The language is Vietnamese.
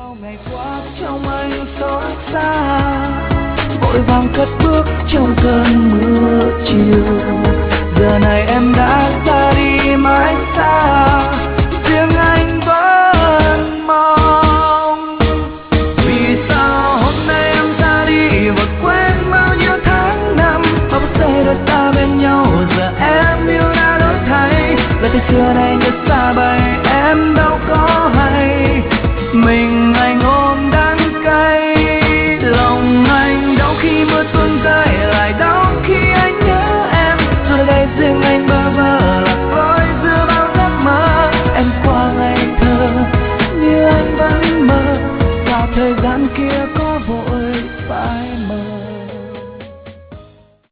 ngày qua trong anh xót xa, vội vàng cất bước trong cơn mưa chiều. Giờ này em đã ra đi mãi xa, riêng anh vẫn mong. Vì sao hôm nay em ra đi và quên bao nhiêu tháng năm, bao phút giây đôi ta bên nhau. Giờ em yêu đã đổi thay, lời từ xưa nay như xa bay, em đâu có hay. Mình anh ôm đắng cay, lòng anh đau khi mưa tuôn rơi, lại đau khi anh nhớ em. Rồi đây riêng anh